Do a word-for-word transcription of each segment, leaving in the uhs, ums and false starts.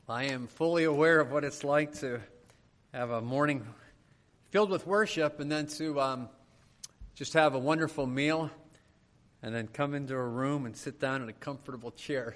I am fully aware of what it's like to have a morning filled with worship and then to um, just have a wonderful meal and then come into a room and sit down in a comfortable chair.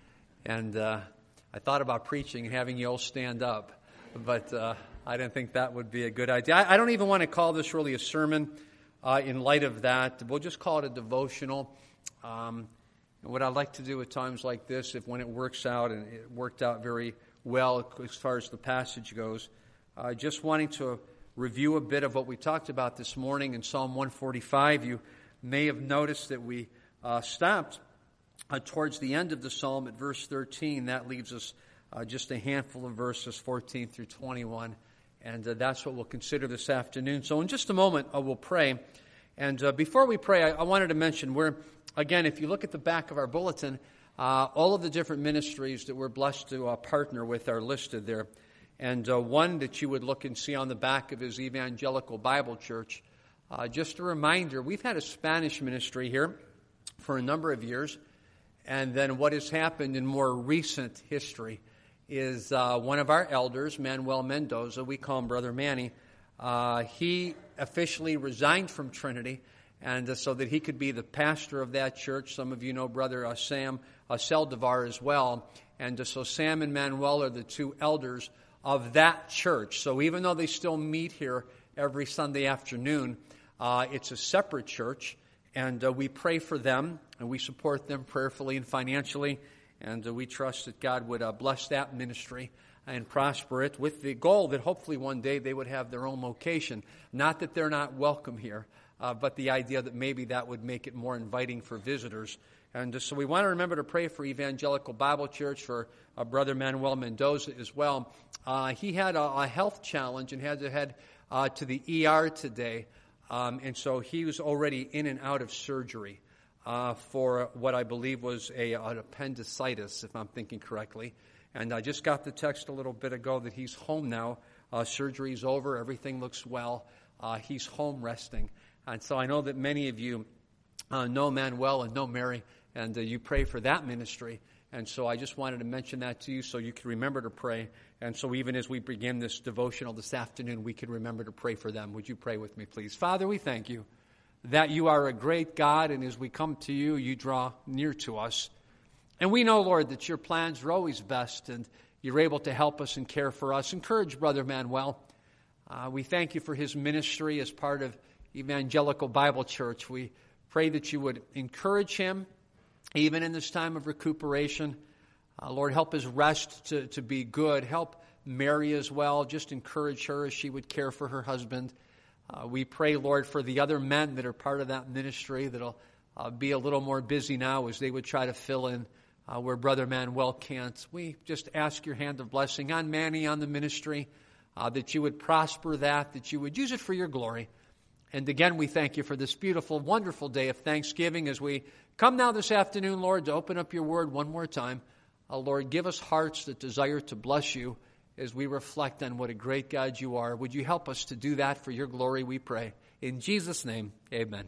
And uh, I thought about preaching and having you all stand up, but uh, I didn't think that would be a good idea. I, I don't even want to call this really a sermon uh, in light of that. We'll just call it a devotional. Um, and what I'd like to do at times like this, if when it works out, and it worked out very well as far as the passage goes, uh, just wanting to review a bit of what we talked about this morning in Psalm one forty-five. You may have noticed that we uh, stopped uh, towards the end of the psalm at verse thirteen. That leaves us uh, just a handful of verses, fourteen through twenty-one. And uh, that's what we'll consider this afternoon. So in just a moment, uh, we'll pray. And uh, before we pray, I, I wanted to mention, we're, again, if you look at the back of our bulletin, uh, all of the different ministries that we're blessed to uh, partner with are listed there. And uh, one that you would look and see on the back of is Evangelical Bible Church. Uh, just a reminder, we've had a Spanish ministry here for a number of years. And then what has happened in more recent history is uh, one of our elders, Manuel Mendoza, we call him Brother Manny, uh, he officially resigned from Trinity, and uh, so that he could be the pastor of that church. Some of you know Brother uh, Sam uh, Seldevar as well. And uh, so Sam and Manuel are the two elders of that church. So even though they still meet here every Sunday afternoon, uh, it's a separate church. And uh, we pray for them, and we support them prayerfully and financially. And uh, we trust that God would uh, bless that ministry and prosper it with the goal that hopefully one day they would have their own location. Not that they're not welcome here, uh, but the idea that maybe that would make it more inviting for visitors. And uh, so we want to remember to pray for Evangelical Bible Church, for uh, Brother Manuel Mendoza as well. Uh, he had a, a health challenge and had to head uh, to the E R today. Um, and so he was already in and out of surgery uh, for what I believe was a, an appendicitis, if I'm thinking correctly. And I just got the text a little bit ago that he's home now. Uh, surgery's over. Everything looks well. Uh, he's home resting. And so I know that many of you uh, know Manuel and know Mary, and uh, you pray for that ministry. And so I just wanted to mention that to you so you can remember to pray. And so even as we begin this devotional this afternoon, we can remember to pray for them. Would you pray with me, please? Father, we thank you that you are a great God, and as we come to you, you draw near to us. And we know, Lord, that your plans are always best, and you're able to help us and care for us. Encourage Brother Manuel. Uh, we thank you for his ministry as part of Evangelical Bible Church. We pray that you would encourage him, even in this time of recuperation. Uh, Lord, help his rest to, to be good. Help Mary as well. Just encourage her as she would care for her husband. Uh, we pray, Lord, for the other men that are part of that ministry that'll uh, be a little more busy now as they would try to fill in uh, where Brother Manuel can't. We just ask your hand of blessing on Manny, on the ministry, uh, that you would prosper that, that you would use it for your glory. And again, we thank you for this beautiful, wonderful day of Thanksgiving as we come now this afternoon, Lord, to open up your word one more time. Uh, Lord, give us hearts that desire to bless you as we reflect on what a great God you are. Would you help us to do that for your glory, we pray. In Jesus' name, amen.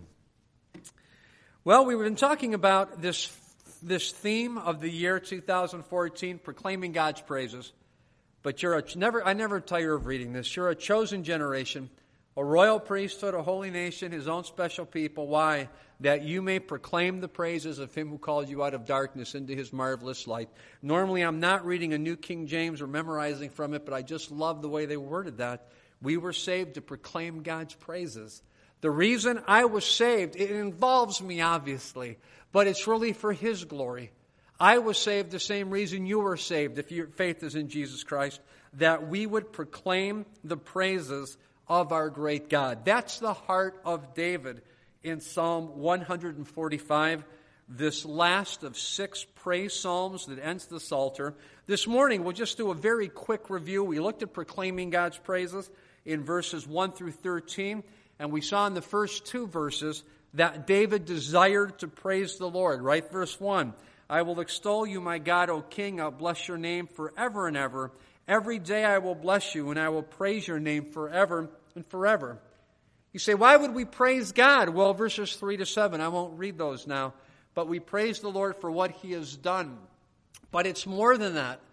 Well, we've been talking about this, this theme of the year two thousand fourteen, proclaiming God's praises. But you're a, never, I never tire of reading this. You're a chosen generation, a royal priesthood, a holy nation, his own special people. Why? That you may proclaim the praises of him who called you out of darkness into his marvelous light. Normally, I'm not reading a New King James or memorizing from it, but I just love the way they worded that. We were saved to proclaim God's praises. The reason I was saved, it involves me, obviously, but it's really for his glory. I was saved the same reason you were saved, if your faith is in Jesus Christ, that we would proclaim the praises of our great God. That's the heart of David in Psalm one forty-five, this last of six praise psalms that ends the Psalter. This morning, we'll just do a very quick review. We looked at proclaiming God's praises in verses one through thirteen, and we saw in the first two verses that David desired to praise the Lord, right? Verse one, I will extol you, my God, O King. I'll bless your name forever and ever. Every day I will bless you, and I will praise your name forever and forever. You say, why would we praise God? Well, verses three to seven, I won't read those now, but we praise the Lord for what he has done. But it's more than that.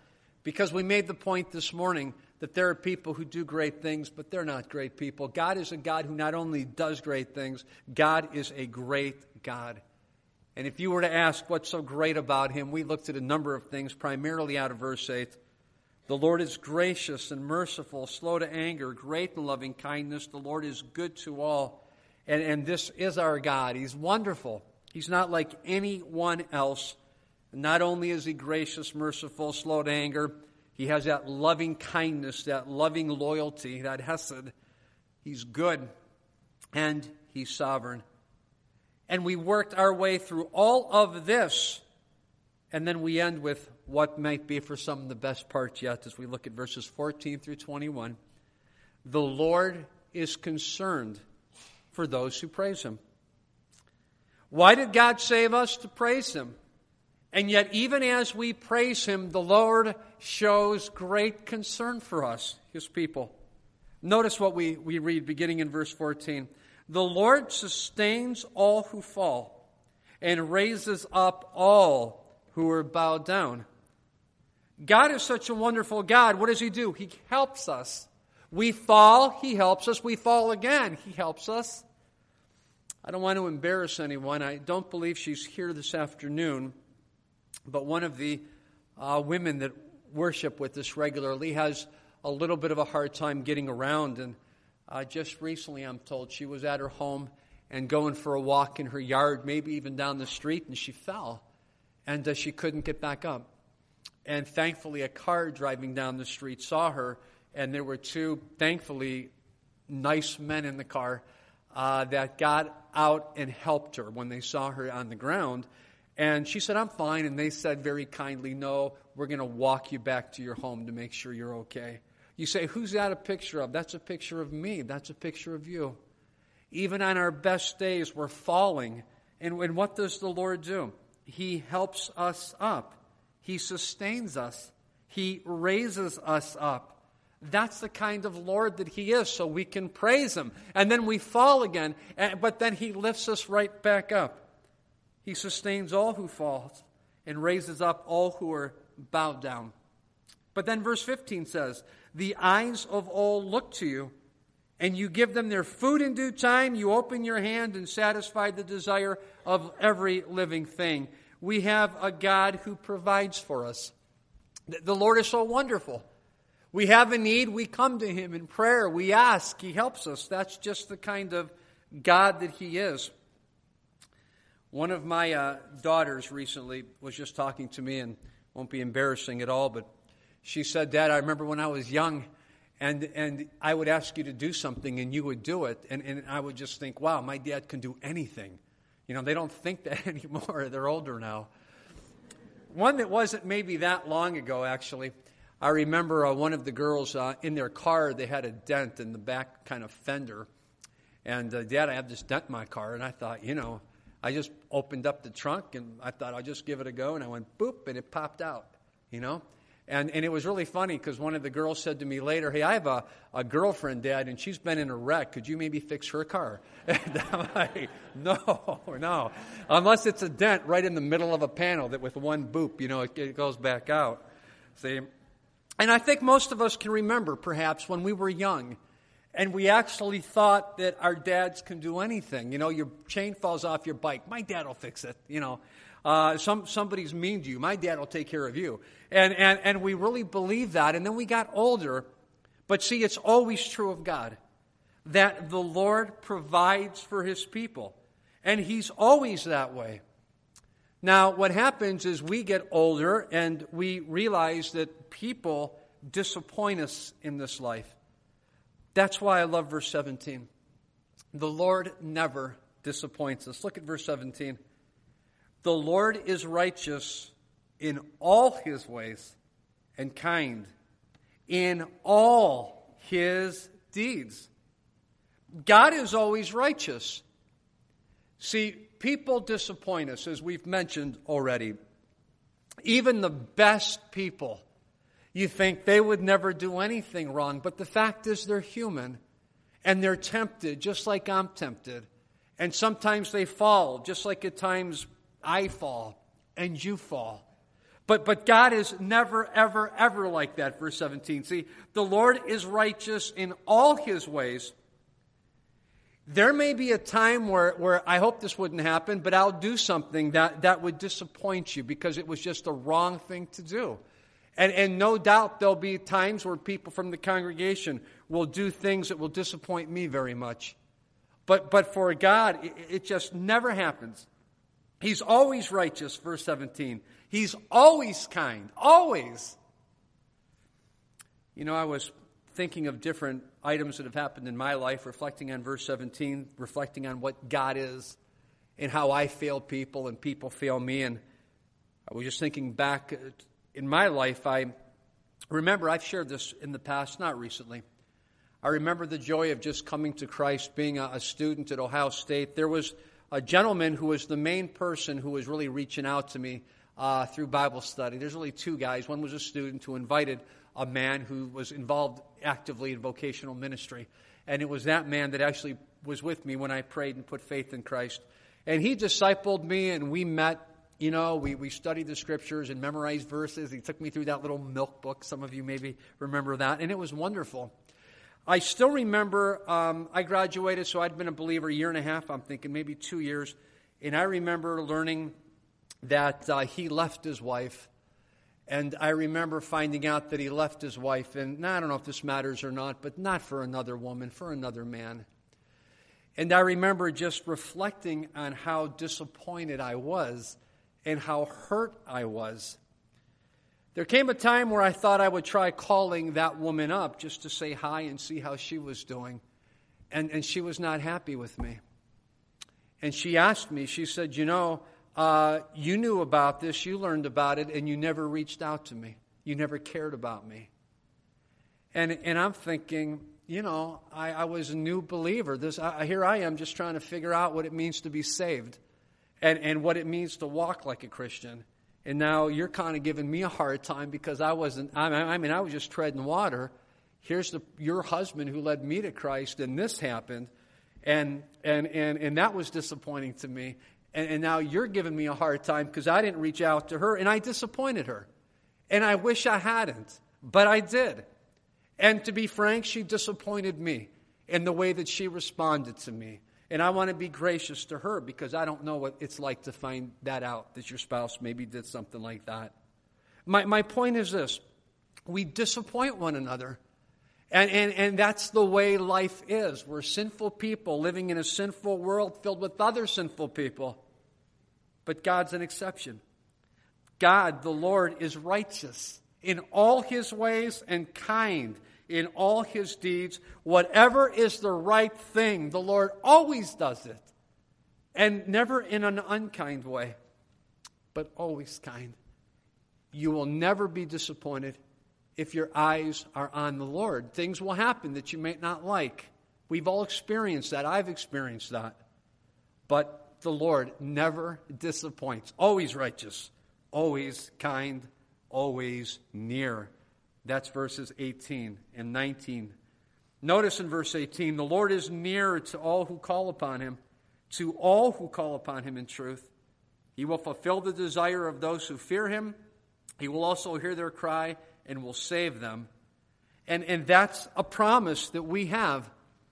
Because we made the point this morning that there are people who do great things, but they're not great people. God is a God who not only does great things, God is a great God. And if you were to ask what's so great about him, we looked at a number of things, primarily out of verse eight. The Lord is gracious and merciful, slow to anger, great in loving kindness. The Lord is good to all. And, and this is our God. He's wonderful. He's not like anyone else. Not only is he gracious, merciful, slow to anger, he has that loving kindness, that loving loyalty, that hesed. He's good, and he's sovereign. And we worked our way through all of this, and then we end with what might be for some of the best parts yet as we look at verses fourteen through twenty-one. The Lord is concerned for those who praise him. Why did God save us? To praise him. And yet, even as we praise him, the Lord shows great concern for us, his people. Notice what we, we read beginning in verse fourteen. The Lord sustains all who fall and raises up all who are bowed down. God is such a wonderful God. What does he do? He helps us. We fall, he helps us. We fall again, he helps us. I don't want to embarrass anyone. I don't believe she's here this afternoon. But one of the uh, women that worship with us regularly has a little bit of a hard time getting around. And uh, just recently, I'm told, she was at her home and going for a walk in her yard, maybe even down the street, and she fell. And uh, she couldn't get back up. And thankfully, a car driving down the street saw her, and there were two, thankfully, nice men in the car uh, that got out and helped her when they saw her on the ground. And she said, I'm fine. And they said very kindly, no, we're going to walk you back to your home to make sure you're okay. You say, who's that a picture of? That's a picture of me. That's a picture of you. Even on our best days, we're falling. And, and what does the Lord do? He helps us up. He sustains us. He raises us up. That's the kind of Lord that he is, so we can praise him. And then we fall again, but then he lifts us right back up. He sustains all who fall and raises up all who are bowed down. But then verse fifteen says, the eyes of all look to you, and you give them their food in due time. You open your hand and satisfy the desire of every living thing. We have a God who provides for us. The Lord is so wonderful. We have a need, we come to him in prayer. We ask, he helps us. That's just the kind of God that he is. One of my uh, daughters recently was just talking to me, and won't be embarrassing at all, but she said, Dad, I remember when I was young, and and I would ask you to do something, and you would do it, and, and I would just think, wow, my dad can do anything. You know, they don't think that anymore. They're older now. One that wasn't maybe that long ago, actually, I remember uh, one of the girls uh, in their car, they had a dent in the back kind of fender, and uh, Dad, I have this dent in my car, and I thought, you know, I just opened up the trunk, and I thought I'll just give it a go, and I went boop, and it popped out, you know. And and it was really funny because one of the girls said to me later, hey, I have a, a girlfriend, Dad, and she's been in a wreck. Could you maybe fix her car? And I'm like, no, no. Unless it's a dent right in the middle of a panel that with one boop, you know, it, it goes back out. See? And I think most of us can remember, perhaps, when we were young, and we actually thought that our dads can do anything. You know, your chain falls off your bike. My dad will fix it, you know. Uh, some somebody's mean to you. My dad will take care of you. And, and, and we really believed that. And then we got older. But see, it's always true of God that the Lord provides for his people. And he's always that way. Now, what happens is we get older and we realize that people disappoint us in this life. That's why I love verse seventeen. The Lord never disappoints us. Look at verse seventeen. The Lord is righteous in all his ways and kind in all his deeds. God is always righteous. See, people disappoint us, as we've mentioned already. Even the best people, you think they would never do anything wrong, but the fact is they're human, and they're tempted just like I'm tempted. And sometimes they fall, just like at times I fall and you fall. But, but God is never, ever, ever like that, verse seventeen. See, the Lord is righteous in all his ways. There may be a time where, where I hope this wouldn't happen, but I'll do something that, that would disappoint you because it was just a wrong thing to do. And, and no doubt there'll be times where people from the congregation will do things that will disappoint me very much. But, but for God, it, it just never happens. He's always righteous, verse seventeen. He's always kind, always. You know, I was thinking of different items that have happened in my life, reflecting on verse seventeen, reflecting on what God is and how I fail people and people fail me. And I was just thinking back in my life. I remember, I've shared this in the past, not recently. I remember the joy of just coming to Christ, being a, a student at Ohio State. There was a gentleman who was the main person who was really reaching out to me uh, through Bible study. There's really two guys. One was a student who invited a man who was involved actively in vocational ministry. And it was that man that actually was with me when I prayed and put faith in Christ. And he discipled me, and we met, you know, we, we studied the scriptures and memorized verses. He took me through that little milk book. Some of you maybe remember that. And it was wonderful. I still remember, um, I graduated, so I'd been a believer a year and a half, I'm thinking, maybe two years. And I remember learning that uh, he left his wife. And I remember finding out that he left his wife, and now, I don't know if this matters or not, but not for another woman, for another man. And I remember just reflecting on how disappointed I was and how hurt I was. There came a time where I thought I would try calling that woman up just to say hi and see how she was doing. And, and she was not happy with me. And she asked me, she said, you know, uh, you knew about this, you learned about it, and you never reached out to me. You never cared about me. And and I'm thinking, you know, I, I was a new believer. This I, here I am just trying to figure out what it means to be saved and, and what it means to walk like a Christian. And now you're kind of giving me a hard time because I wasn't, I, I mean, I was just treading water. Here's the, your husband who led me to Christ, and this happened. And and and, and that was disappointing to me. And, and now you're giving me a hard time because I didn't reach out to her, and I disappointed her. And I wish I hadn't, but I did. And to be frank, she disappointed me in the way that she responded to me. And I want to be gracious to her because I don't know what it's like to find that out, that your spouse maybe did something like that. My my point is this. We disappoint one another. And, and, and that's the way life is. We're sinful people living in a sinful world filled with other sinful people. But God's an exception. God, the Lord, is righteous in all his ways and kind in all his deeds. Whatever is the right thing, the Lord always does it. And never in an unkind way, but always kind. You will never be disappointed if your eyes are on the Lord. Things will happen that you may not like. We've all experienced that. I've experienced that. But the Lord never disappoints. Always righteous, always kind, always near. That's verses eighteen and nineteen. Notice in verse eighteen, the Lord is near to all who call upon him, to all who call upon him in truth. He will fulfill the desire of those who fear him. He will also hear their cry and will save them. And, and that's a promise that we have.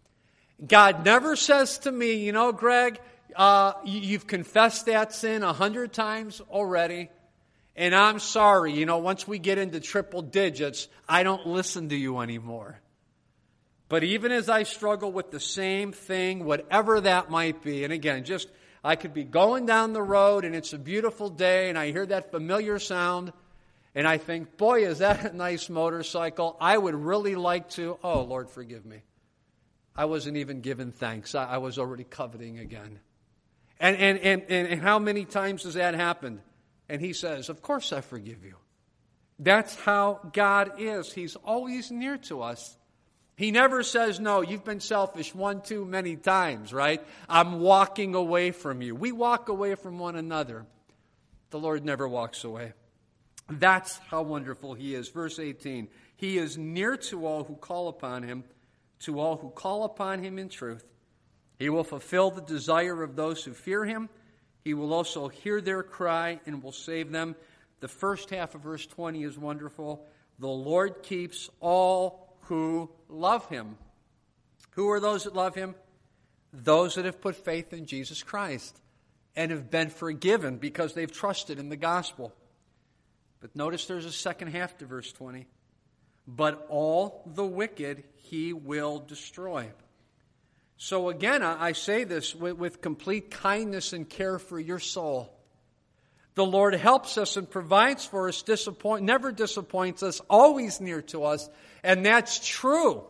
God never says to me, you know, Greg, uh, you've confessed that sin a hundred times already, and I'm sorry, you know, once we get into triple digits, I don't listen to you anymore. But even as I struggle with the same thing, whatever that might be, and again, just, I could be going down the road and it's a beautiful day and I hear that familiar sound, and I think, boy, is that a nice motorcycle. I would really like to, oh, Lord, forgive me. I wasn't even given thanks. I, I was already coveting again. And, and, and, and how many times has that happened? And he says, of course I forgive you. That's how God is. He's always near to us. He never says, no, you've been selfish one too many times, right? I'm walking away from you. We walk away from one another. The Lord never walks away. That's how wonderful he is. Verse eighteen, he is near to all who call upon him, to all who call upon him in truth. He will fulfill the desire of those who fear him. He will also hear their cry and will save them. The first half of verse twenty is wonderful. The Lord keeps all who love him. Who are those that love him? Those that have put faith in Jesus Christ and have been forgiven because they've trusted in the gospel. But notice there's a second half to verse twenty. But all the wicked he will destroy. So again, I say this with, with complete kindness and care for your soul. The Lord helps us and provides for us, disappoint, never disappoints us, always near to us. And that's true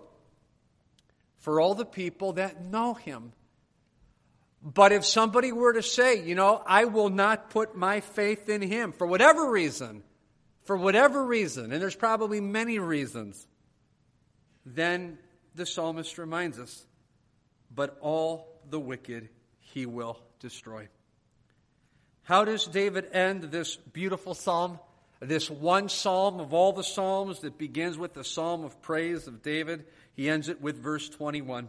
for all the people that know him. But if somebody were to say, you know, I will not put my faith in him for whatever reason, for whatever reason, and there's probably many reasons, then the psalmist reminds us, but all the wicked he will destroy. How does David end this beautiful psalm? This one psalm of all the psalms that begins with the psalm of praise of David. He ends it with verse twenty-one.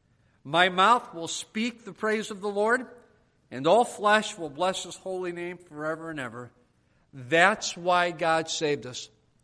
My mouth will speak the praise of the Lord, and all flesh will bless his holy name forever and ever. That's why God saved us.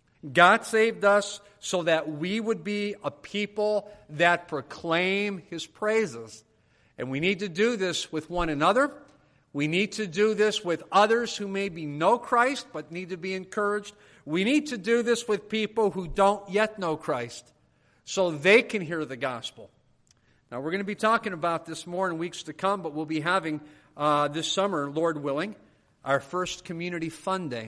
God saved us so that we would be a people that proclaim his praises. And we need to do this with one another. We need to do this with others who maybe know Christ but need to be encouraged. We need to do this with people who don't yet know Christ so they can hear the gospel. Now, we're going to be talking about this more in weeks to come, but we'll be having uh, this summer, Lord willing, our first Community Fun Day.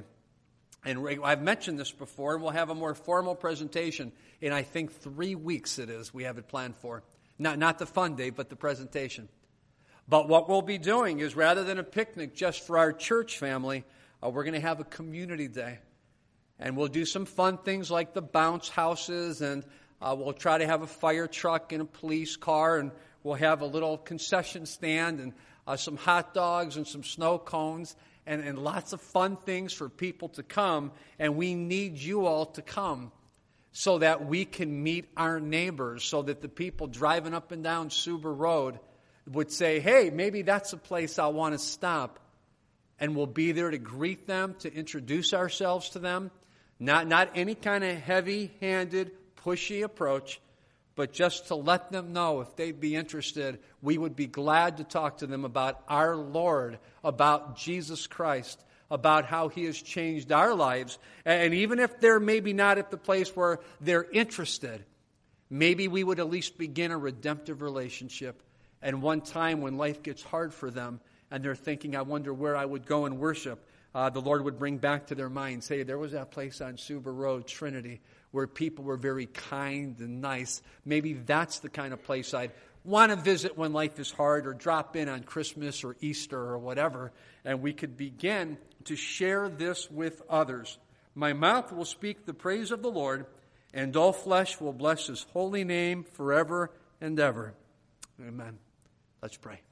And I've mentioned this before, and we'll have a more formal presentation in, I think, three weeks it is we have it planned for. Not, not the fun day, but the presentation. But what we'll be doing is, rather than a picnic just for our church family, uh, we're going to have a community day. And we'll do some fun things like the bounce houses, and uh, we'll try to have a fire truck and a police car, and we'll have a little concession stand and uh, some hot dogs and some snow cones, and, and lots of fun things for people to come. And we need you all to come so that we can meet our neighbors, so that the people driving up and down Suber Road would say, hey, maybe that's a place I want to stop. And we'll be there to greet them, to introduce ourselves to them. Not, not any kind of heavy-handed, pushy approach, but just to let them know if they'd be interested, we would be glad to talk to them about our Lord, about Jesus Christ, about how he has changed our lives. And even if they're maybe not at the place where they're interested, maybe we would at least begin a redemptive relationship. And one time when life gets hard for them and they're thinking, I wonder where I would go and worship, uh, the Lord would bring back to their minds, hey, there was that place on Suber Road, Trinity, where people were very kind and nice. Maybe that's the kind of place I'd want to visit when life is hard, or drop in on Christmas or Easter or whatever. And we could begin to share this with others. My mouth will speak the praise of the Lord, and all flesh will bless his holy name forever and ever. Amen. Let's pray.